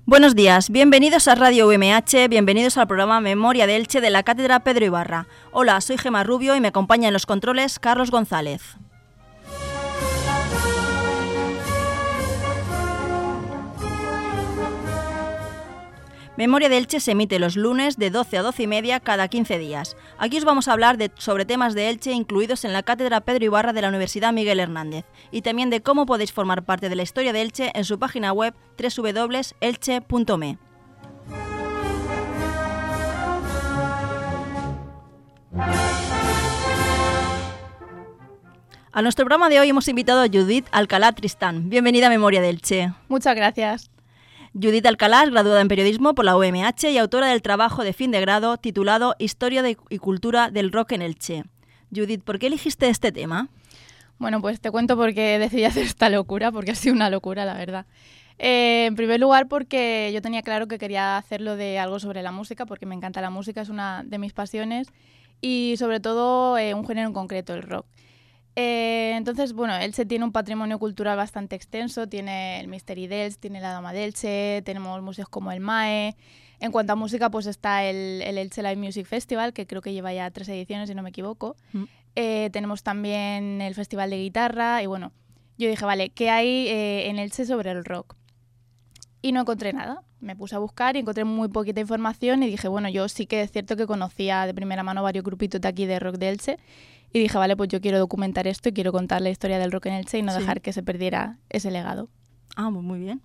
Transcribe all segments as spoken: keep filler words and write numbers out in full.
Buenos días, bienvenidos a Radio U M H, bienvenidos al programa Memoria de Elche de la Cátedra Pedro Ibarra. Hola, soy Gemma Rubio y me acompaña en los controles Carlos González. Memoria de Elche se emite los lunes de doce a doce y media cada quince días. Aquí os vamos a hablar de, sobre temas de Elche incluidos en la Cátedra Pedro Ibarra de la Universidad Miguel Hernández y también de cómo podéis formar parte de la historia de Elche en su página web doble u doble u doble u punto elche punto m e. A nuestro programa de hoy hemos invitado a Judith Alcalá Tristán. Bienvenida a Memoria de Elche. Muchas gracias. Judith Alcalá es graduada en Periodismo por la U M H y autora del trabajo de fin de grado titulado Historia de y Cultura del Rock en Elche. Judith, ¿por qué elegiste este tema? Bueno, pues te cuento por qué decidí hacer esta locura, porque ha sido una locura, la verdad. Eh, en primer lugar, porque yo tenía claro que quería hacerlo de algo sobre la música, porque me encanta la música, es una de mis pasiones, y sobre todo eh, un género en concreto, el rock. Eh, entonces, bueno, Elche tiene un patrimonio cultural bastante extenso, tiene el Mystery d'Elche, tiene la Dama de Elche, tenemos museos como el M A E. En cuanto a música, pues está el, el Elche Live Music Festival, que creo que lleva ya tres ediciones, si no me equivoco. Mm. Eh, tenemos también el Festival de Guitarra y bueno, yo dije, vale, ¿qué hay eh, en Elche sobre el rock? Y no encontré nada. Me puse a buscar y encontré muy poquita información y dije, bueno, yo sí que es cierto que conocía de primera mano varios grupitos de aquí de rock de Elche. Y dije, vale, pues yo quiero documentar esto y quiero contar la historia del rock en Elche y no sí. dejar que se perdiera ese legado. Ah, muy bien.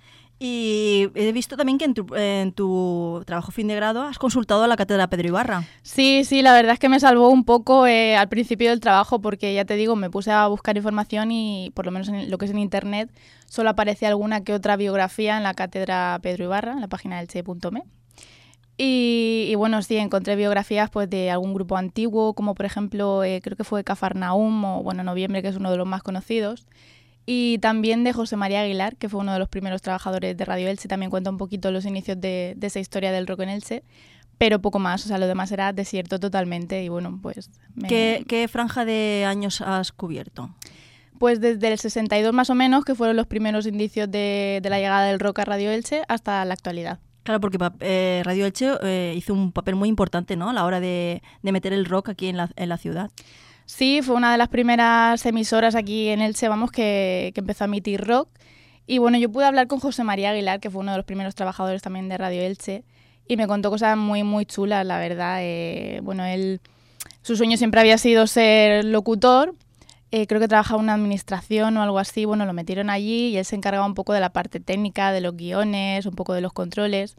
Y he visto también que en tu, en tu trabajo fin de grado has consultado a la Cátedra Pedro Ibarra. Sí, sí, la verdad es que me salvó un poco eh, al principio del trabajo porque, ya te digo, me puse a buscar información y por lo menos en lo que es en Internet solo aparecía alguna que otra biografía en la Cátedra Pedro Ibarra, en la página elche punto m e. Y, y bueno, sí, encontré biografías pues de algún grupo antiguo, como por ejemplo, eh, creo que fue Cafarnaum o bueno, Noviembre, que es uno de los más conocidos. Y también de José María Aguilar, que fue uno de los primeros trabajadores de Radio Elche, también cuenta un poquito los inicios de, de esa historia del rock en Elche, pero poco más, o sea, lo demás era desierto totalmente y bueno, pues... Me... ¿Qué, qué franja de años has cubierto? Pues desde el sesenta y dos más o menos, que fueron los primeros indicios de, de la llegada del rock a Radio Elche, hasta la actualidad. Claro, porque eh, Radio Elche eh, hizo un papel muy importante, ¿no?, a la hora de, de meter el rock aquí en la, en la ciudad. Sí, fue una de las primeras emisoras aquí en Elche, vamos, que, que empezó a emitir rock. Y bueno, yo pude hablar con José María Aguilar, que fue uno de los primeros trabajadores también de Radio Elche, y me contó cosas muy, muy chulas, la verdad. Eh, bueno, él, su sueño siempre había sido ser locutor. Eh, creo que trabajaba en una administración o algo así. Bueno, lo metieron allí y él se encargaba un poco de la parte técnica, de los guiones, un poco de los controles.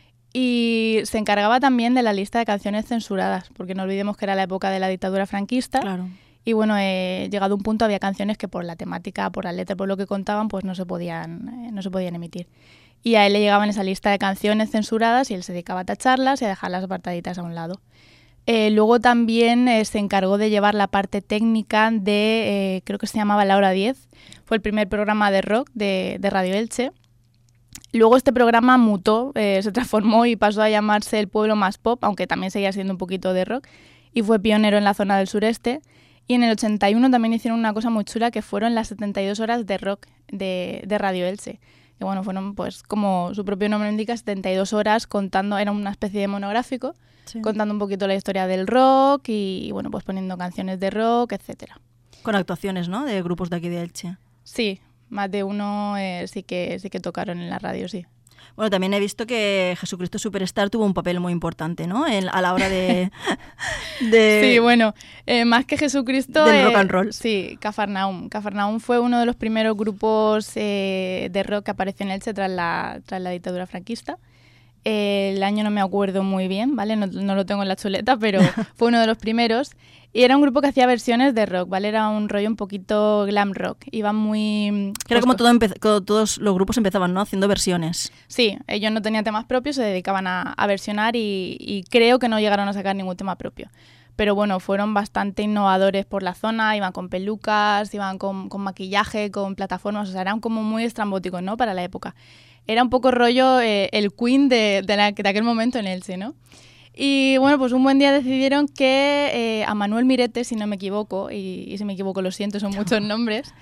Y se encargaba también de la lista de canciones censuradas, porque no olvidemos que era la época de la dictadura franquista. Claro. Y bueno, eh, llegado a un punto había canciones que por la temática, por la letra, por lo que contaban, pues no se podían, eh, no se podían emitir. Y a él le llegaban esa lista de canciones censuradas y él se dedicaba a tacharlas y a dejarlas apartaditas a un lado. Eh, luego también eh, se encargó de llevar la parte técnica de, eh, creo que se llamaba La Hora diez, fue el primer programa de rock de, de Radio Elche. Luego este programa mutó, eh, se transformó y pasó a llamarse El Pueblo Más Pop, aunque también seguía siendo un poquito de rock, y fue pionero en la zona del sureste. Y en el ochenta y uno también hicieron una cosa muy chula, que fueron las setenta y dos horas de rock de, de Radio Elche. Que bueno, fueron, pues, como su propio nombre indica, setenta y dos horas contando, era una especie de monográfico, sí. contando un poquito la historia del rock y, bueno, pues poniendo canciones de rock, etcétera. Con actuaciones, ¿no?, de grupos de aquí de Elche. Sí, más de uno eh, sí que sí que tocaron en la radio, sí. Bueno, también he visto que Jesucristo Superstar tuvo un papel muy importante, ¿no?, en, a la hora de... de sí, bueno, eh, más que Jesucristo... Del eh, rock and roll. Sí, Cafarnaum. Cafarnaum fue uno de los primeros grupos eh, de rock que apareció en Elche tras la, tras la dictadura franquista. Eh, el año no me acuerdo muy bien, ¿vale? No, no lo tengo en la chuleta, pero fue uno de los primeros. Y era un grupo que hacía versiones de rock, ¿vale? Era un rollo un poquito glam rock. Iba muy... Era como todo empe- todos los grupos empezaban, ¿no?, haciendo versiones. Sí, ellos no tenían temas propios, se dedicaban a, a versionar y, y creo que no llegaron a sacar ningún tema propio. Pero bueno, fueron bastante innovadores por la zona, iban con pelucas, iban con, con maquillaje, con plataformas, o sea, eran como muy estrambóticos, ¿no?, para la época. Era un poco rollo eh, el Queen de, de, la, de aquel momento en Elche, ¿no? Y bueno, pues un buen día decidieron que eh, a Manuel Mirete, si no me equivoco, y, y si me equivoco lo siento, son muchos nombres,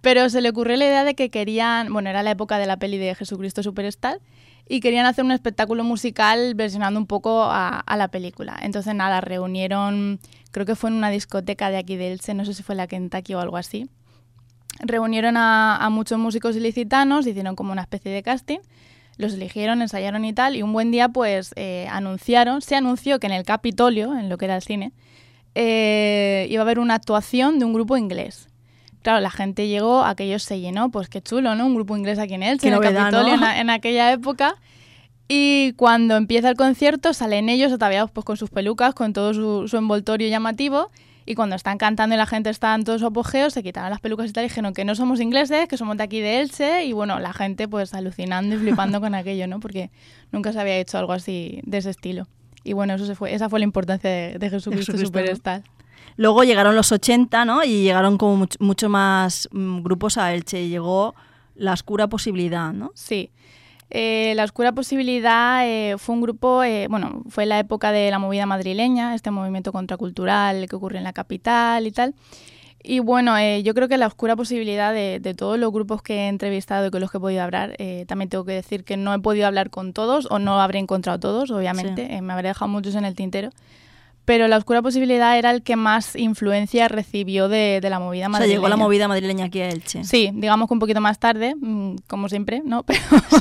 Pero se le ocurrió la idea de que querían, bueno, era la época de la peli de Jesucristo Superstar, y querían hacer un espectáculo musical versionando un poco a, a la película. Entonces, nada, reunieron, creo que fue en una discoteca de aquí de Elche, no sé si fue la Kentucky o algo así. Reunieron a, a muchos músicos ilicitanos, hicieron como una especie de casting, los eligieron, ensayaron y tal, y un buen día pues eh, anunciaron, se anunció que en el Capitolio, en lo que era el cine, eh, iba a haber una actuación de un grupo inglés. Claro, la gente llegó, aquello se llenó, pues qué chulo, ¿no? Un grupo inglés aquí en Elche, en el Capitolio, ¿no? en, en aquella época. Y cuando empieza el concierto salen ellos ataviados pues, con sus pelucas, con todo su, su envoltorio llamativo. Y cuando están cantando y la gente está en todo su apogeo, se quitaron las pelucas y tal y dijeron que no somos ingleses, que somos de aquí de Elche. Y bueno, la gente pues alucinando y flipando con aquello, ¿no? Porque nunca se había hecho algo así de ese estilo. Y bueno, eso se fue, esa fue la importancia de, de Jesucristo, Jesucristo Superstar. Luego llegaron los ochenta, ¿no? Y llegaron como mucho, mucho más mmm, grupos a Elche. Y llegó La Oscura Posibilidad, ¿no? Sí. Eh, La Oscura Posibilidad eh, fue un grupo, eh, bueno, fue la época de la movida madrileña, este movimiento contracultural que ocurrió en la capital y tal. Y bueno, eh, yo creo que La Oscura Posibilidad de, de todos los grupos que he entrevistado y con los que he podido hablar, eh, también tengo que decir que no he podido hablar con todos o no habré encontrado todos, obviamente. Sí. Eh, me habré dejado muchos en el tintero. Pero La Oscura Posibilidad era el que más influencia recibió de, de la movida madrileña. O sea, llegó la movida madrileña aquí a Elche. Sí, digamos que un poquito más tarde, como siempre, ¿no? Pero,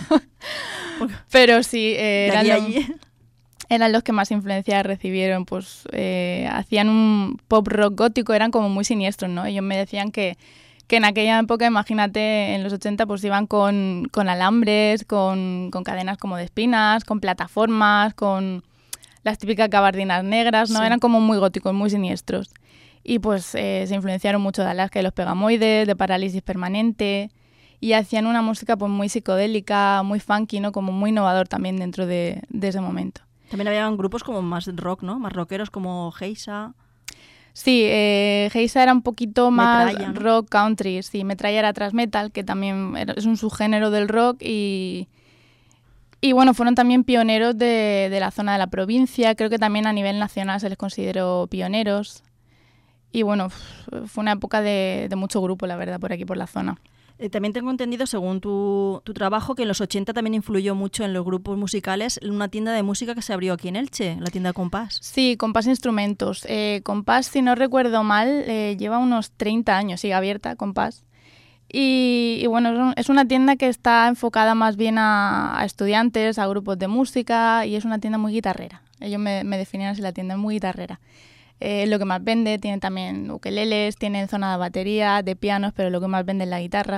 pero sí, eh, eran, los, eran los que más influencia recibieron. Pues eh, hacían un pop rock gótico, eran como muy siniestros, ¿no? Ellos me decían que, que en aquella época, imagínate, en los ochenta, pues iban con, con alambres, con, con cadenas como de espinas, con plataformas, con las típicas gabardinas negras, ¿no? Sí. Eran como muy góticos, muy siniestros. Y pues eh, se influenciaron mucho de Alaska y los Pegamoides, de Parálisis Permanente, y hacían una música pues muy psicodélica, muy funky, ¿no? Como muy innovador también dentro de, de ese momento. También había grupos como más rock, ¿no? Más rockeros como Geisa. Sí, eh, Geisa era un poquito más Metralla, ¿no? Rock country, sí. Metralla era thrash metal, que también era, es un subgénero del rock, y... Y bueno, fueron también pioneros de, de la zona de la provincia. Creo que también a nivel nacional se les consideró pioneros. Y bueno, fue una época de, de mucho grupo, la verdad, por aquí, por la zona. Eh, también tengo entendido, según tu, tu trabajo, que en los ochenta también influyó mucho en los grupos musicales una tienda de música que se abrió aquí en Elche, la tienda Compás. Sí, Compás Instrumentos. Eh, Compás, si no recuerdo mal, eh, lleva unos treinta años, sigue abierta, Compás. Y, y bueno, es una tienda que está enfocada más bien a, a estudiantes, a grupos de música, y es una tienda muy guitarrera. Ellos me, me definían así, la tienda es muy guitarrera. Eh, lo que más vende, tienen también ukeleles, tienen zona de batería, de pianos, pero lo que más vende es la guitarra.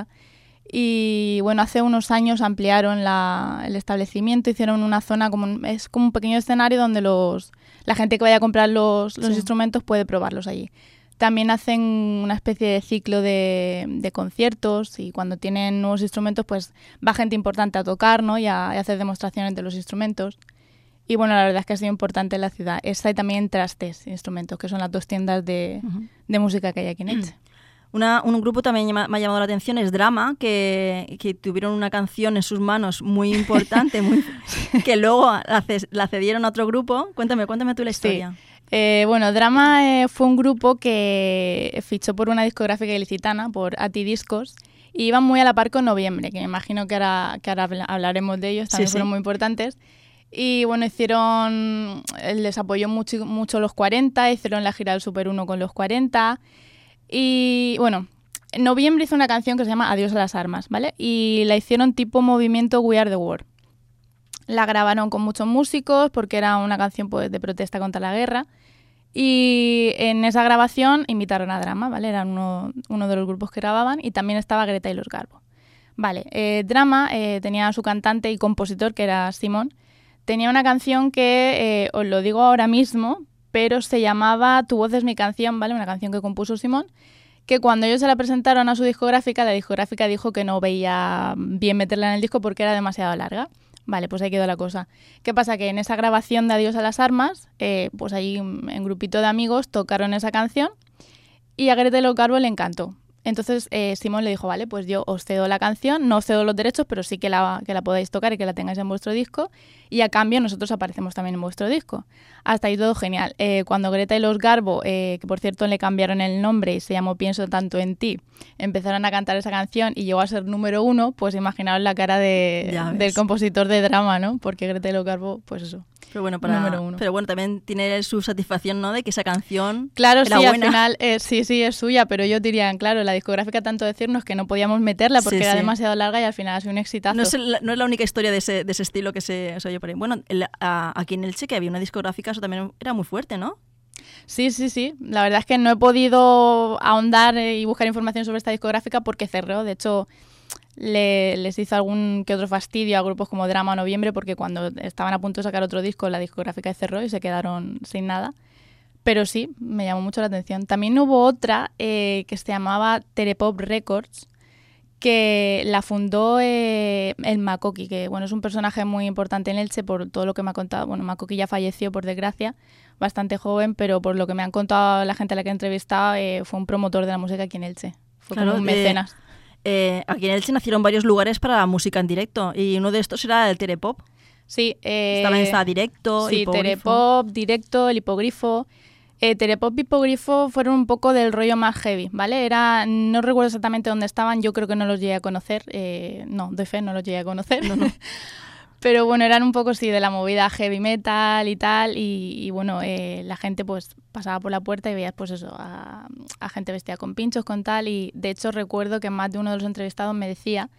Y bueno, hace unos años ampliaron la, el establecimiento, hicieron una zona, como es como un pequeño escenario donde los la gente que vaya a comprar los, los sí. instrumentos puede probarlos allí. También hacen una especie de ciclo de, de conciertos, y cuando tienen nuevos instrumentos pues va gente importante a tocar, ¿no? y, a, y a hacer demostraciones de los instrumentos. Y bueno, la verdad es que ha sido importante en la ciudad. Esta y también Trastes Instrumentos, que son las dos tiendas de, uh-huh. de música que hay aquí en Elche. Una, un grupo también me ha llamado la atención, es Drama, que, que tuvieron una canción en sus manos muy importante, muy, que luego la, la cedieron a otro grupo. Cuéntame, cuéntame tú la historia. Sí. Eh, bueno, Drama eh, fue un grupo que fichó por una discográfica ilicitana, por A T I Discos, y iban muy a la par con Noviembre, que me imagino que ahora, que ahora hablaremos de ellos, también sí, fueron sí. muy importantes. Y bueno, hicieron, les apoyó mucho, mucho los cuarenta, hicieron la gira del Super uno con los cuarenta. Y bueno, en Noviembre hizo una canción que se llama Adiós a las armas, ¿vale? Y la hicieron tipo movimiento We Are the World. La grabaron con muchos músicos porque era una canción pues, de protesta contra la guerra. Y en esa grabación invitaron a Drama, ¿vale? Eran uno, uno de los grupos que grababan, y también estaba Greta y los Garbo. Vale, eh, Drama eh, tenía a su cantante y compositor, que era Simón. Tenía una canción que, eh, os lo digo ahora mismo, pero se llamaba Tu voz es mi canción, ¿vale? Una canción que compuso Simón, que cuando ellos se la presentaron a su discográfica, la discográfica dijo que no veía bien meterla en el disco porque era demasiado larga. Vale, pues ahí quedó la cosa. ¿Qué pasa? Que en esa grabación de Adiós a las armas, eh, pues ahí en grupito de amigos tocaron esa canción, y a Greta y los Garbo le encantó. Entonces eh, Simón le dijo, vale, pues yo os cedo la canción, no os cedo los derechos, pero sí que la, que la podáis tocar y que la tengáis en vuestro disco, y a cambio nosotros aparecemos también en vuestro disco. Hasta ahí todo genial. Eh, cuando Greta y los Garbo, eh, que por cierto le cambiaron el nombre y se llamó Pienso tanto en ti, empezaron a cantar esa canción y llegó a ser número uno, pues imaginaos la cara de, del compositor de drama, ¿no? Porque Greta y los Garbo, pues eso, pero bueno, para, número uno. Pero bueno, también tiene su satisfacción, ¿no? De que esa canción Claro, era sí, buena. al final eh, sí, sí, es suya, pero ellos dirían, claro, la discográfica tanto decirnos que no podíamos meterla porque sí, era sí. demasiado larga y al final ha sido un exitazo. No es, la, no es la única historia de ese, de ese estilo que se, se oye por ahí. Bueno, el, a, aquí en Elche, que había una discográfica, eso también era muy fuerte, ¿no? Sí, sí, sí. La verdad es que no he podido ahondar y buscar información sobre esta discográfica porque cerró. De hecho, le, les hizo algún que otro fastidio a grupos como Drama o Noviembre porque cuando estaban a punto de sacar otro disco, la discográfica cerró y se quedaron sin nada. Pero sí, me llamó mucho la atención. También hubo otra eh, que se llamaba Terepop Records, que la fundó eh, el Makoki, que bueno, es un personaje muy importante en Elche por todo lo que me ha contado. Bueno, Makoki ya falleció, por desgracia, bastante joven, pero por lo que me han contado la gente a la que he entrevistado, eh, fue un promotor de la música aquí en Elche. Fue claro, como un mecenas. Eh, eh, aquí en Elche nacieron varios lugares para la música en directo y uno de estos era el Terepop. Sí. Eh, Estaba en Directo, sí, Hipogrifo. Terepop, Directo, el Hipogrifo. Eh, Terepop y Hipogrifo fueron un poco del rollo más heavy, ¿vale? Era, no recuerdo exactamente dónde estaban, yo creo que no los llegué a conocer. Eh, no, doy fe, no los llegué a conocer. No, no. Pero bueno, eran un poco, sí, de la movida heavy metal y tal. Y, y bueno, eh, la gente pues pasaba por la puerta y veías pues eso, a, a gente vestida con pinchos, con tal. Y de hecho recuerdo que más de uno de los entrevistados me decía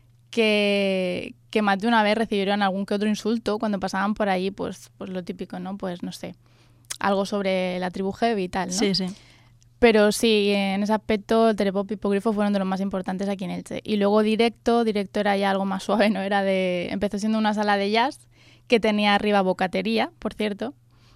que, que más de una vez recibieron algún que otro insulto cuando pasaban por ahí, pues, pues lo típico, ¿no? Pues no sé, algo sobre la tribu heavy y tal, ¿no? Sí, sí. Pero sí, en ese aspecto, Terepop y Hipogrifo fueron de los más importantes aquí en Elche. Y luego Directo, Directo era ya algo más suave, ¿no? Era de, empezó siendo una sala de jazz que tenía arriba bocatería, por cierto.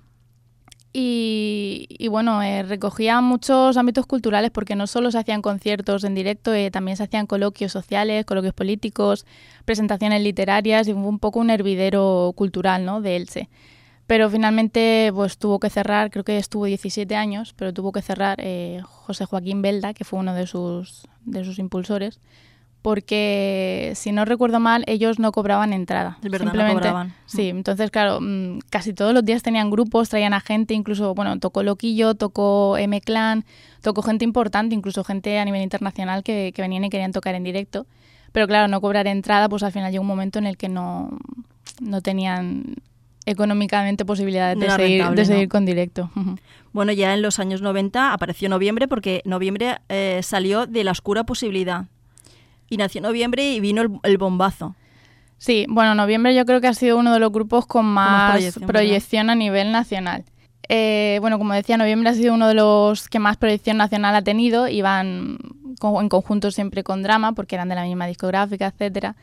Y, y bueno, eh, recogía muchos ámbitos culturales porque no solo se hacían conciertos en directo, eh, también se hacían coloquios sociales, coloquios políticos, presentaciones literarias y fue un poco un hervidero cultural, ¿no? De Elche. Pero finalmente pues tuvo que cerrar, creo que estuvo diecisiete años, pero tuvo que cerrar eh, José Joaquín Belda, que fue uno de sus, de sus impulsores, porque si no recuerdo mal, ellos no cobraban entrada. Es verdad, Simplemente, no cobraban. Sí, entonces claro, casi todos los días tenían grupos, traían a gente, incluso, bueno, tocó Loquillo, tocó M-Clan, tocó gente importante, incluso gente a nivel internacional que, que venían y querían tocar en directo. Pero claro, no cobrar entrada, pues al final llegó un momento en el que no, no tenían económicamente posibilidades de, no seguir, rentable, de seguir ¿no? con directo. Bueno, ya en los años noventa apareció Noviembre porque Noviembre eh, salió de la oscura posibilidad. Y nació Noviembre y vino el, el bombazo. Sí, bueno, Noviembre yo creo que ha sido uno de los grupos con más, con más proyección, proyección a nivel nacional. Eh, bueno, como decía, Noviembre ha sido uno de los que más proyección nacional ha tenido. Iban en conjunto siempre con Drama porque eran de la misma discográfica, etcétera.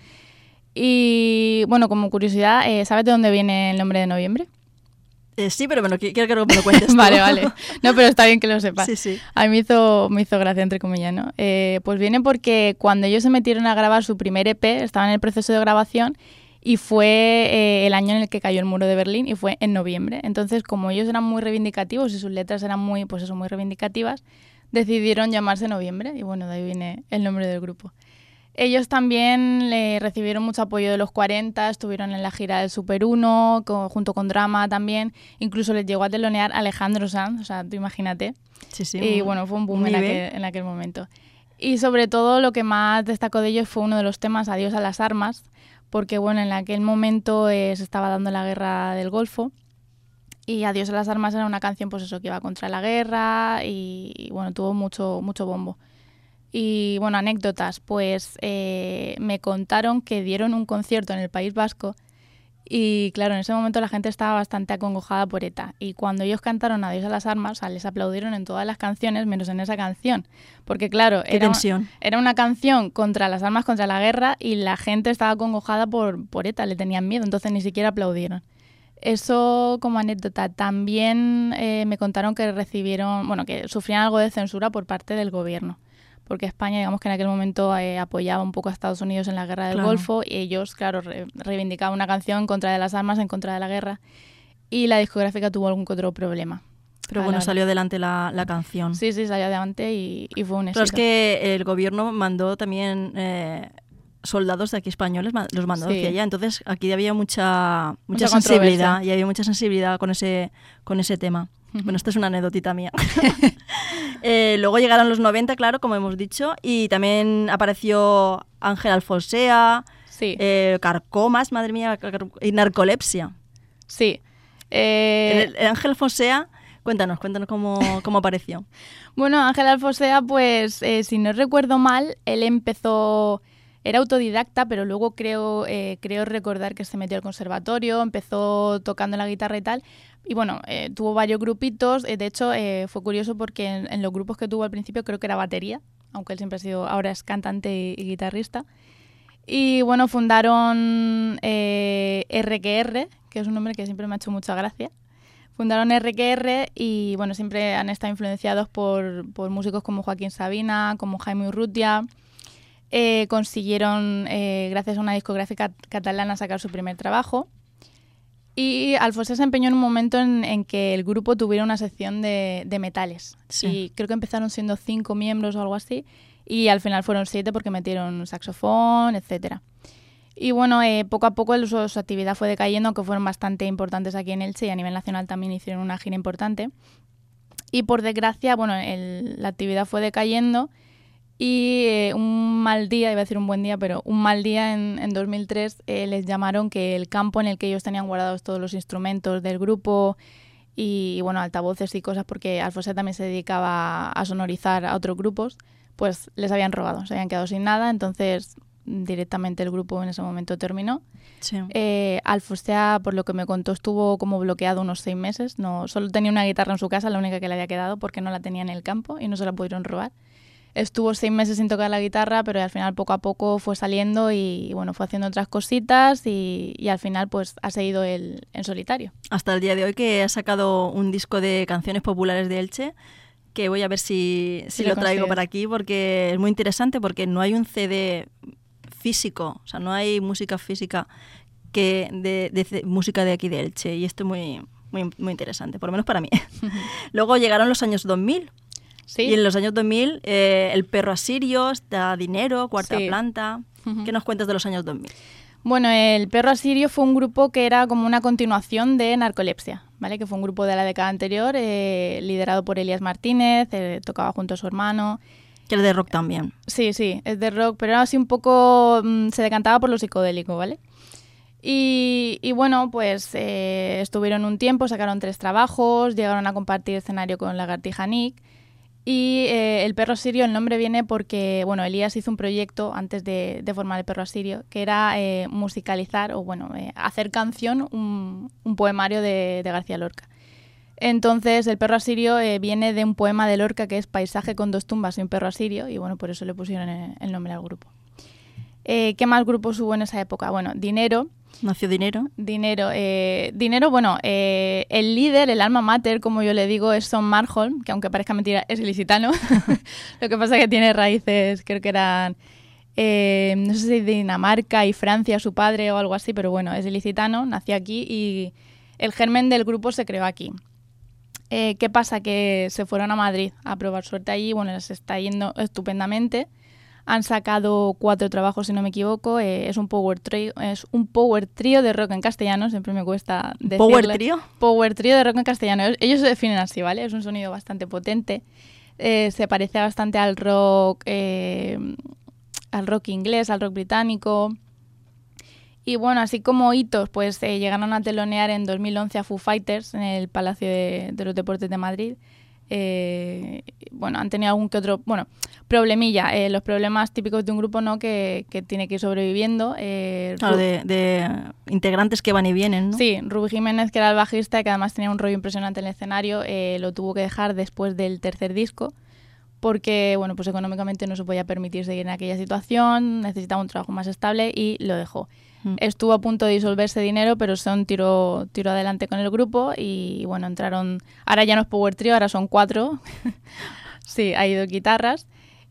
Y bueno, como curiosidad, eh, ¿sabes de dónde viene el nombre de Noviembre? Eh, sí, pero bueno, quiero que me lo cuentes tú. Vale, vale. No, pero está bien que lo sepas. Sí, sí. A mí me hizo, me hizo gracia, entre comillas, ¿no? Eh, pues viene porque cuando ellos se metieron a grabar su primer E P, estaban en el proceso de grabación y fue eh, el año en el que cayó el muro de Berlín y fue en noviembre. Entonces, como ellos eran muy reivindicativos y sus letras eran muy, pues eso, muy reivindicativas, decidieron llamarse Noviembre y bueno, de ahí viene el nombre del grupo. Ellos también le recibieron mucho apoyo de los cuarenta, estuvieron en la gira del Super uno, con, junto con Drama también, incluso les llegó a telonear Alejandro Sanz, o sea, tú imagínate. Sí, sí. Y bueno, fue un boom en aquel, en aquel momento. Y sobre todo lo que más destacó de ellos fue uno de los temas, Adiós a las armas, porque bueno, en aquel momento eh, se estaba dando la guerra del Golfo y Adiós a las armas era una canción pues eso que iba contra la guerra y, y bueno, tuvo mucho, mucho bombo. Y bueno, anécdotas, pues eh, me contaron que dieron un concierto en el País Vasco y claro, en ese momento la gente estaba bastante acongojada por ETA y cuando ellos cantaron Adiós a las armas, o sea, les aplaudieron en todas las canciones menos en esa canción, porque claro, Qué era, tensión. era una canción contra las armas, contra la guerra y la gente estaba acongojada por, por ETA, le tenían miedo, entonces ni siquiera aplaudieron. Eso como anécdota. También eh, me contaron que recibieron, bueno, que sufrían algo de censura por parte del gobierno. Porque España, digamos que en aquel momento eh, apoyaba un poco a Estados Unidos en la guerra del claro. Golfo y ellos, claro, re- reivindicaban una canción en contra de las armas, en contra de la guerra y la discográfica tuvo algún que otro problema. Pero bueno, salió adelante la, la canción. Sí, sí, salió adelante y, y fue un éxito. Pero es que el gobierno mandó también eh, soldados de aquí españoles, los mandó sí. hacia allá. Entonces aquí había mucha, mucha, mucha sensibilidad y había mucha sensibilidad con ese, con ese tema. Uh-huh. Bueno, esta es una anécdotita mía. eh, luego llegaron los noventa, claro, como hemos dicho, y también apareció Ángel Alfonsea, sí. eh, Carcomas, madre mía, y Narcolepsia. Sí. Eh... El, el Ángel Alfonsea, cuéntanos, cuéntanos cómo, cómo apareció. Bueno, Ángel Alfonsea, pues, eh, si no recuerdo mal, él empezó... Era autodidacta, pero luego creo, eh, creo recordar que se metió al conservatorio, empezó tocando la guitarra y tal. Y bueno, eh, tuvo varios grupitos. Eh, de hecho, eh, fue curioso porque en, en los grupos que tuvo al principio creo que era batería, aunque él siempre ha sido, ahora es cantante y, y guitarrista. Y bueno, fundaron eh, R Q R, que es un nombre que siempre me ha hecho mucha gracia. Fundaron R Q R y bueno, siempre han estado influenciados por, por músicos como Joaquín Sabina, como Jaime Urrutia. Eh, consiguieron, eh, gracias a una discográfica catalana, sacar su primer trabajo. Y Alfonsea se empeñó en un momento en, en que el grupo tuviera una sección de, de metales. Sí. Y creo que empezaron siendo cinco miembros o algo así. Y al final fueron siete porque metieron saxofón, etcétera. Y bueno, eh, poco a poco el, su, su actividad fue decayendo, aunque fueron bastante importantes aquí en Elche y a nivel nacional también hicieron una gira importante. Y por desgracia, bueno, el, la actividad fue decayendo. Y eh, un mal día, iba a decir un buen día, pero un mal día en, en dos mil tres eh, les llamaron que el campo en el que ellos tenían guardados todos los instrumentos del grupo y, y bueno, altavoces y cosas, porque Alfonsea también se dedicaba a sonorizar a otros grupos, pues les habían robado, se habían quedado sin nada, entonces directamente el grupo en ese momento terminó. Sí. Eh, Alfonsea, por lo que me contó, estuvo como bloqueado unos seis meses, no, solo tenía una guitarra en su casa, la única que le había quedado, porque no la tenía en el campo y no se la pudieron robar. Estuvo seis meses sin tocar la guitarra, pero al final poco a poco fue saliendo y, y bueno, fue haciendo otras cositas y, y al final pues ha seguido él en solitario. Hasta el día de hoy que ha sacado un disco de canciones populares de Elche, que voy a ver si, si, si lo, lo traigo para aquí, porque es muy interesante, porque no hay un C D físico, o sea, no hay música física que de, de, de música de aquí de Elche, y esto es muy, muy, muy interesante, por lo menos para mí. Luego llegaron los años dos mil. Sí. Y en los años dos mil, eh, El Perro Asirio, Da Dinero, Cuarta sí. Planta. Uh-huh. ¿Qué nos cuentas de los años dos mil? Bueno, El Perro Asirio fue un grupo que era como una continuación de Narcolepsia, ¿vale? Que fue un grupo de la década anterior, eh, liderado por Elías Martínez, eh, tocaba junto a su hermano. Que es de rock también. Sí, sí, es de rock, pero era así un poco... Mmm, se decantaba por lo psicodélico, ¿vale? Y, y bueno, pues eh, estuvieron un tiempo, sacaron tres trabajos, llegaron a compartir escenario con Lagartija Nick. Y eh, El Perro Asirio, el nombre viene porque, bueno, Elías hizo un proyecto antes de, de formar El Perro Asirio, que era eh, musicalizar, o bueno, eh, hacer canción un, un poemario de, de García Lorca. Entonces, El Perro Asirio eh, viene de un poema de Lorca que es Paisaje con dos tumbas y un perro asirio, y bueno, por eso le pusieron el, el nombre al grupo. Eh, ¿Qué más grupos hubo en esa época? Bueno, Dinero. Nació Dinero. Dinero, eh, Dinero, bueno, eh, el líder, el alma mater, como yo le digo, es Son Marholm, que aunque parezca mentira, es ilicitano. Lo que pasa es que tiene raíces, creo que eran, eh, no sé si de Dinamarca y Francia, su padre o algo así, pero bueno, es ilicitano, nació aquí y el germen del grupo se creó aquí. Eh, ¿Qué pasa? Que se fueron a Madrid a probar suerte allí, bueno, les está yendo estupendamente. Han sacado cuatro trabajos, si no me equivoco. Eh, es un power trio, es un power trío de rock en castellano. Siempre me cuesta decirle. ¿Power trío? Power trío de rock en castellano. Ellos se definen así, ¿vale? Es un sonido bastante potente. Eh, se parece bastante al rock, eh, al rock inglés, al rock británico. Y bueno, así como hitos, pues eh, llegaron a telonear en dos mil once a Foo Fighters en el Palacio de, de los Deportes de Madrid. Eh, bueno, han tenido algún que otro, bueno, problemilla, eh, los problemas típicos de un grupo, ¿no? Que, que tiene que ir sobreviviendo. Eh, claro, de, de integrantes que van y vienen, ¿no? Sí, Rubí Jiménez, que era el bajista, que además tenía un rollo impresionante en el escenario, eh, lo tuvo que dejar después del tercer disco, porque, bueno, pues económicamente no se podía permitir seguir en aquella situación, necesitaba un trabajo más estable y lo dejó. Mm. Estuvo a punto de disolverse Dinero, pero Son tiró, tiró adelante con el grupo y, bueno, entraron... Ahora ya no es Power Trio, ahora son cuatro. Sí, hay dos guitarras.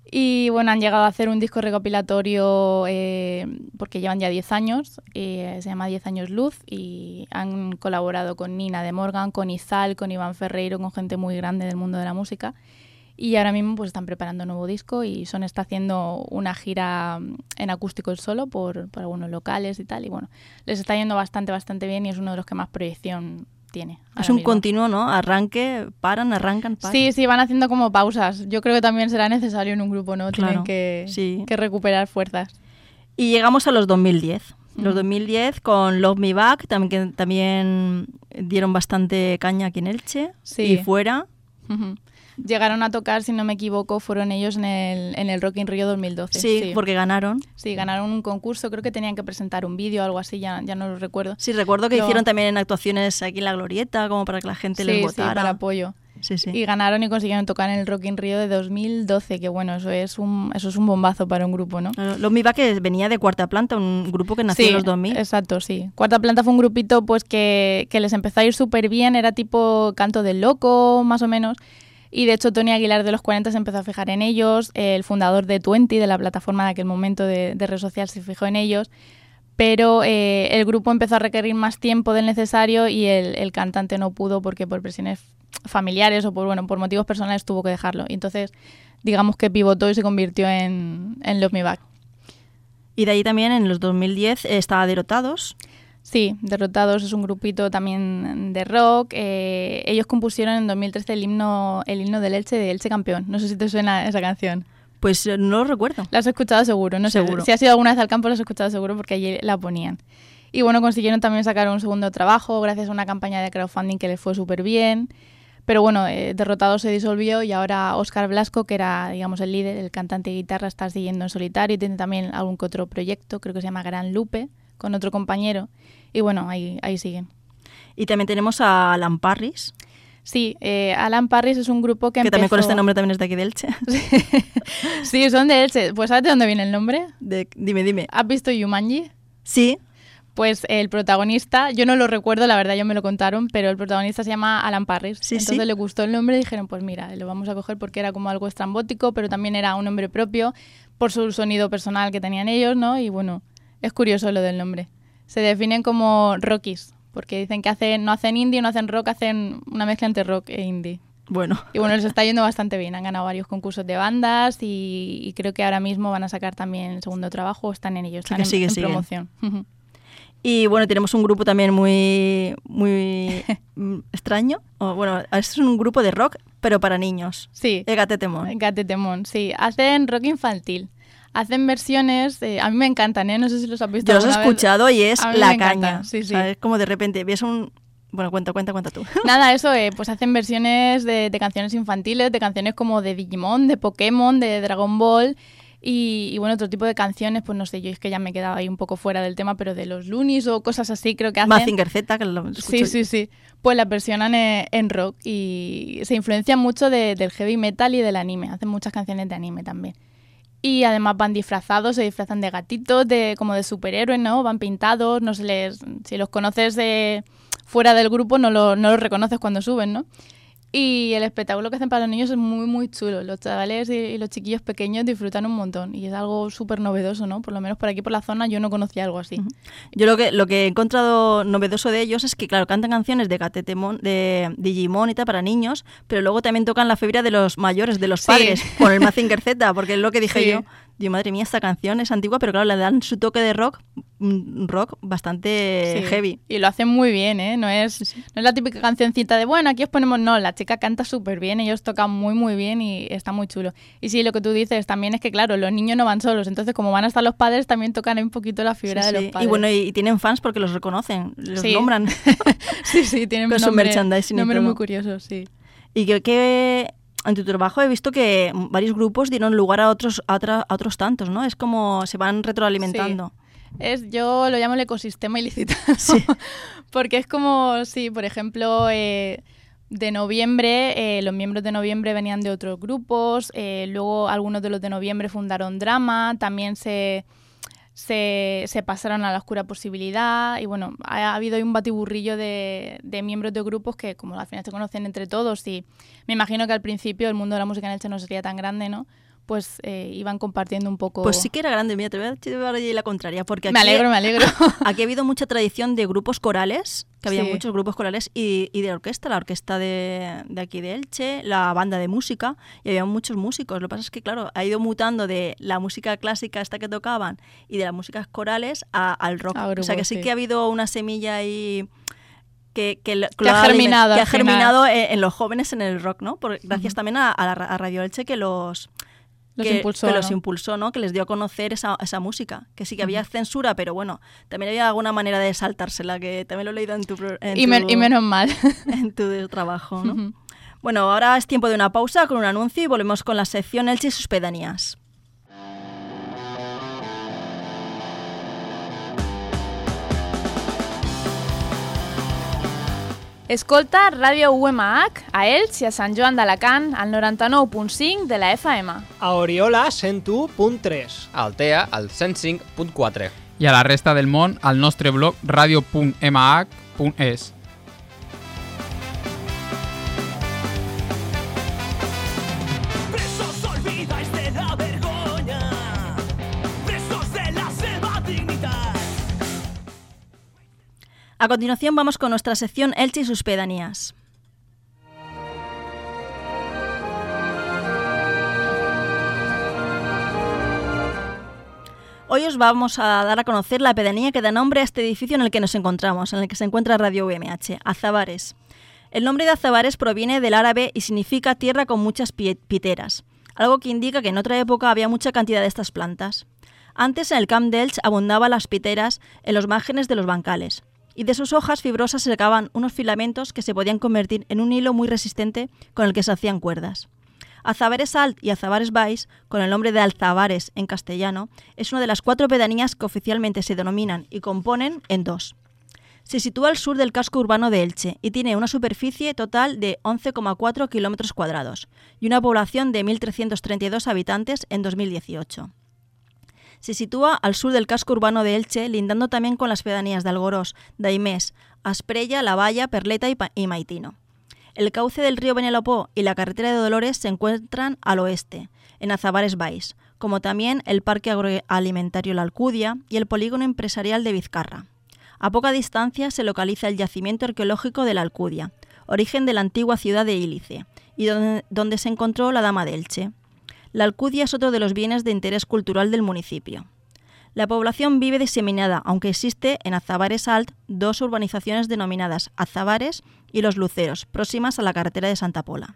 Y bueno, han llegado a hacer un disco recopilatorio eh, porque llevan ya diez años, eh, se llama diez años luz, y han colaborado con Nina de Morgan, con Izal, con Iván Ferreiro, con gente muy grande del mundo de la música. Y ahora mismo pues están preparando un nuevo disco y Son está haciendo una gira en acústico solo por, por algunos locales y tal. Y bueno, les está yendo bastante, bastante bien y es uno de los que más proyección tiene. Es un mismo. continuo, ¿no? Arranque, paran, arrancan, paran. Sí, sí, van haciendo como pausas. Yo creo que también será necesario en un grupo, ¿no? Claro, Tienen que, sí. que recuperar fuerzas. Y llegamos a los dos mil diez. Mm. Los dos mil diez con Love Me Back, también, que también dieron bastante caña aquí en Elche Sí. y fuera. Uh-huh. Llegaron a tocar, si no me equivoco, fueron ellos en el, en el Rock in Rio dos mil doce. Sí, sí, porque ganaron. Sí, ganaron un concurso, creo que tenían que presentar un vídeo o algo así, ya, ya no lo recuerdo. Sí, recuerdo que Lo... hicieron también actuaciones aquí en la Glorieta, como para que la gente sí, les votara. Sí, para apoyo. Sí, sí. Y ganaron y consiguieron tocar en el Rock in Rio de dos mil doce, que bueno, eso es un, eso es un bombazo para un grupo, ¿no? Love Me Back, que venía de Cuarta Planta, un grupo que nació sí, en los dos mil. Exacto, sí. Cuarta Planta fue un grupito pues que, que les empezó a ir súper bien, era tipo Canto del Loco, más o menos. Y de hecho Tony Aguilar de los cuarenta se empezó a fijar en ellos, el fundador de veinte, de la plataforma de aquel momento de, de red social, se fijó en ellos, pero eh, el grupo empezó a requerir más tiempo del necesario y el, el cantante no pudo porque por presiones familiares o por, bueno, por motivos personales tuvo que dejarlo. Y entonces digamos que pivotó y se convirtió en, en Love Me Back. Y de ahí también en los dos mil diez eh, estaba Derrotados. Sí, Derrotados es un grupito también de rock. Eh, ellos compusieron en dos mil trece el himno, el himno del Elche, de Elche Campeón. No sé si te suena esa canción. Pues eh, no lo recuerdo. La has escuchado seguro, ¿no? Seguro. Sé, si has ido alguna vez al campo, la has escuchado seguro porque allí la ponían. Y bueno, consiguieron también sacar un segundo trabajo gracias a una campaña de crowdfunding que les fue súper bien. Pero bueno, eh, Derrotados se disolvió y ahora Óscar Blasco, que era, digamos, el líder, el cantante y guitarra, está siguiendo en solitario y tiene también algún que otro proyecto, creo que se llama Gran Lupe, con otro compañero. Y bueno, ahí, ahí siguen. Y también tenemos a Alan Parris. Sí, eh, Alan Parris es un grupo que, que empezó... también con este nombre también es de aquí de Elche. Sí, son de Elche. Pues ¿sabes de dónde viene el nombre? De, dime, dime. ¿Has visto Jumanji? Sí. Pues el protagonista, yo no lo recuerdo, la verdad, ya me lo contaron, pero el protagonista se llama Alan Parris. Sí, Entonces sí. le gustó el nombre y dijeron, pues mira, lo vamos a coger porque era como algo estrambótico, pero también era un nombre propio por su sonido personal que tenían ellos, ¿no? Y bueno, es curioso lo del nombre. Se definen como rockies, porque dicen que hacen, no hacen indie, no hacen rock, hacen una mezcla entre rock e indie. Bueno. Y bueno, les está yendo bastante bien. Han ganado varios concursos de bandas y, y creo que ahora mismo van a sacar también el segundo trabajo o están en ello, están que en, sigue, en sigue. promoción. Y bueno, tenemos un grupo también muy, muy extraño. O, bueno, es un grupo de rock, pero para niños. Sí. El Gatetemón. Gatetemón, sí. Hacen rock infantil. Hacen versiones, eh, a mí me encantan, ¿eh? No sé si los has visto. Yo los he escuchado vez. y es a mí la me caña. encanta. Sí, sí. O sea, es como de repente ves un... Bueno, cuenta, cuenta, cuenta tú. Nada, eso, eh, pues hacen versiones de, de canciones infantiles, de canciones como de Digimon, de Pokémon, de Dragon Ball y, y bueno, otro tipo de canciones, pues no sé, yo es que ya me he quedado ahí un poco fuera del tema, pero de los Loonies o cosas así creo que hacen. Mazinger Z, que lo escucho. Sí, sí, sí. Pues la versionan en, en rock y se influencian mucho de, del heavy metal y del anime. Hacen muchas canciones de anime también. Y además van disfrazados, se disfrazan de gatitos, de como de superhéroes, ¿no? Van pintados, no se les... Si los conoces de fuera del grupo no, lo, no los reconoces cuando suben, ¿no? Y el espectáculo que hacen para los niños es muy, muy chulo. Los chavales y, y los chiquillos pequeños disfrutan un montón y es algo súper novedoso, ¿no? Por lo menos por aquí, por la zona, yo no conocía algo así. Uh-huh. Yo lo que, lo que he encontrado novedoso de ellos es que, claro, cantan canciones de Gatetemón, de Digimon y tal para niños, pero luego también tocan la fibra de los mayores, de los padres, sí. Con el Mazinger Z, porque es lo que dije sí. yo. Digo, madre mía, esta canción es antigua, pero claro, le dan su toque de rock, un rock bastante sí. heavy. Y lo hacen muy bien, ¿eh? No es, sí, sí. no es la típica cancioncita de, bueno, aquí os ponemos... No, la chica canta súper bien, ellos tocan muy, muy bien y está muy chulo. Y sí, lo que tú dices también es que, claro, los niños no van solos, entonces como van a estar los padres, también tocan un poquito la fibra sí, de sí. los padres. Y bueno, y, y tienen fans porque los reconocen, los sí. nombran. sí, sí, tienen con su merchandising. Nombres muy curiosos, sí. Y que... que... En tu trabajo he visto que varios grupos dieron lugar a otros a, otra, a otros tantos, ¿no? Es como se van retroalimentando. Sí. Es, yo lo llamo el ecosistema ilicitano. Sí. Porque es como, sí, por ejemplo, eh, de noviembre, eh, los miembros de noviembre venían de otros grupos, eh, luego algunos de los de noviembre fundaron Drama, también se... Se, se pasaron a la oscura posibilidad y bueno, ha, ha habido ahí un batiburrillo de, de miembros de grupos que como al final se conocen entre todos y me imagino que al principio el mundo de la música en Elche no sería tan grande, ¿no? pues eh, iban compartiendo un poco... Pues sí que era grande, mira, te voy a llevar allí la contraria, porque aquí, me alegro, me alegro. Aquí ha habido mucha tradición de grupos corales, que había Sí. muchos grupos corales, y, y de orquesta, la orquesta de, de aquí de Elche, la banda de música, y había muchos músicos. Lo que pasa es que, claro, ha ido mutando de la música clásica esta que tocaban y de las músicas corales a, al rock. A o sea que grupos, sí, sí. que ha habido una semilla ahí... Que, que, Que ha germinado que ha al final. germinado en, en los jóvenes en el rock, ¿no? Por, gracias Ujú. también a, a, la, a Radio Elche que los... Los que, impulsó, que los ¿no? impulsó, ¿no? Que les dio a conocer esa, esa música. Que sí que había Ujú. censura, pero bueno, también había alguna manera de saltársela, que también lo he leído en tu, pro- en Y, tu, men- y menos mal. en tu trabajo, ¿no? Ujú. Bueno, ahora es tiempo de una pausa con un anuncio y volvemos con la sección Elche y sus pedanías. Escolta Ràdio U M H a Elx i a Sant Joan d'Alacant al noranta-nou punt cinc de la F M. A Oriola cent u punt tres. A Altea, al cent cinc punt quatre. I a la resta del món al nostre blog radio punt m h punt e s. Presos olvidáis de la vergonya, presos de la seva dignitat. A continuación vamos con nuestra sección Elche y sus pedanías. Hoy os vamos a dar a conocer la pedanía que da nombre a este edificio en el que nos encontramos, en el que se encuentra Radio U M H, Azabares. El nombre de Azabares proviene del árabe y significa tierra con muchas pi- piteras, algo que indica que en otra época había mucha cantidad de estas plantas. Antes en el Camp d'Elx abundaban las piteras en los márgenes de los bancales, y de sus hojas fibrosas se sacaban unos filamentos que se podían convertir en un hilo muy resistente con el que se hacían cuerdas. Azabares Alt y Azabares Baix, con el nombre de Alzabares en castellano, es una de las cuatro pedanías que oficialmente se denominan y componen en dos. Se sitúa al sur del casco urbano de Elche y tiene una superficie total de once coma cuatro kilómetros cuadrados y una población de mil trescientos treinta y dos habitantes en dos mil dieciocho. Se sitúa al sur del casco urbano de Elche, lindando también con las pedanías de Algorós, Daimés, Asprella, La Valla, Perleta y, Pa- y Maitino. El cauce del río Benelopó y la carretera de Dolores se encuentran al oeste, en Azabares Baix, como también el Parque Agroalimentario La Alcudia y el Polígono Empresarial de Vizcarra. A poca distancia se localiza el yacimiento arqueológico de La Alcudia, origen de la antigua ciudad de Ílice, y donde, donde se encontró la Dama de Elche. La Alcudia es otro de los bienes de interés cultural del municipio. La población vive diseminada, aunque existe en Azabares Alt dos urbanizaciones denominadas Azabares y Los Luceros, próximas a la carretera de Santa Pola.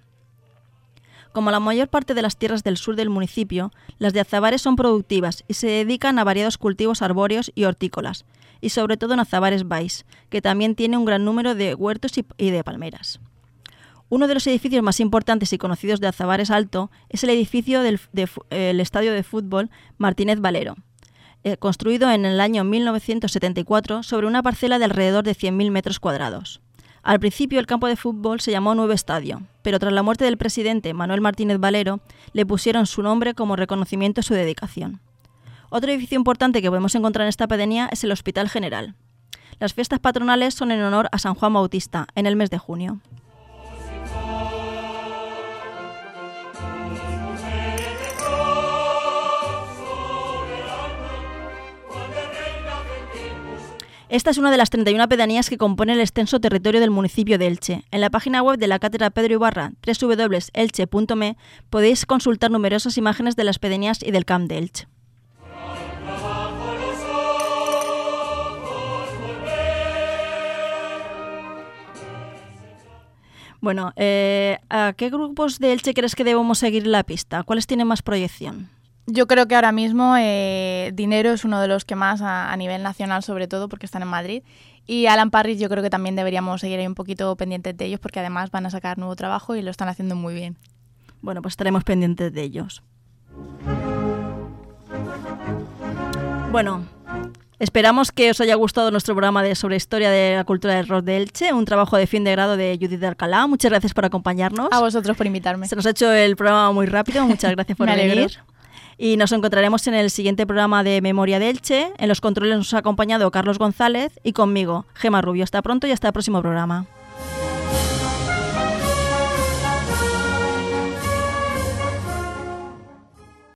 Como la mayor parte de las tierras del sur del municipio, las de Azabares son productivas y se dedican a variados cultivos arbóreos y hortícolas, y sobre todo en Azabares Baix, que también tiene un gran número de huertos y, y de palmeras. Uno de los edificios más importantes y conocidos de Azabares Alto es el edificio del de, el estadio de fútbol Martínez Valero, eh, construido en el año mil novecientos setenta y cuatro sobre una parcela de alrededor de cien mil metros cuadrados. Al principio el campo de fútbol se llamó Nuevo Estadio, pero tras la muerte del presidente Manuel Martínez Valero le pusieron su nombre como reconocimiento a su dedicación. Otro edificio importante que podemos encontrar en esta pedanía es el Hospital General. Las fiestas patronales son en honor a San Juan Bautista, en el mes de junio. Esta es una de las treinta y una pedanías que componen el extenso territorio del municipio de Elche. En la página web de la Cátedra Pedro Ibarra, doble u doble u doble u punto elche punto me, podéis consultar numerosas imágenes de las pedanías y del Camp d'Elx. Bueno, eh, ¿a qué grupos de Elche crees que debemos seguir la pista? ¿Cuáles tienen más proyección? Yo creo que ahora mismo eh, Dinero es uno de los que más a, a nivel nacional, sobre todo porque están en Madrid. Y Alan Parrish yo creo que también deberíamos seguir ahí un poquito pendientes de ellos porque además van a sacar nuevo trabajo y lo están haciendo muy bien. Bueno, pues estaremos pendientes de ellos. Bueno, esperamos que os haya gustado nuestro programa de sobre historia de la cultura del rock de Elche, un trabajo de fin de grado de Judith de Alcalá. Muchas gracias por acompañarnos. A vosotros por invitarme. Se nos ha hecho el programa muy rápido, muchas gracias por Me alegro. venir. Y nos encontraremos en el siguiente programa de Memoria de Elche. En los controles nos ha acompañado Carlos González y conmigo, Gema Rubio. Hasta pronto y hasta el próximo programa.